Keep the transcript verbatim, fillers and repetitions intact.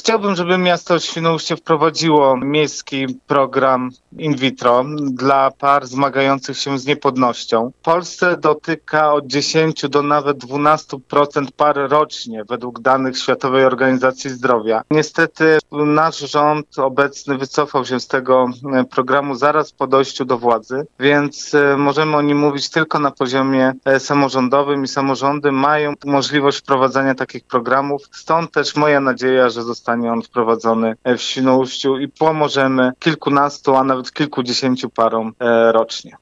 Chciałbym, żeby miasto Świnoujście wprowadziło miejski program in vitro dla par zmagających się z niepłodnością. W Polsce dotyka od dziesięciu do nawet dwunastu procent par rocznie według danych Światowej Organizacji Zdrowia. Niestety nasz rząd obecny wycofał się z tego programu zaraz po dojściu do władzy, więc możemy o nim mówić tylko na poziomie samorządowym i samorządy mają możliwość wprowadzania takich programów. Stąd też moja nadzieja, że zostanie on wprowadzony w Świnoujściu i pomożemy kilkunastu, a nawet kilkudziesięciu parom rocznie.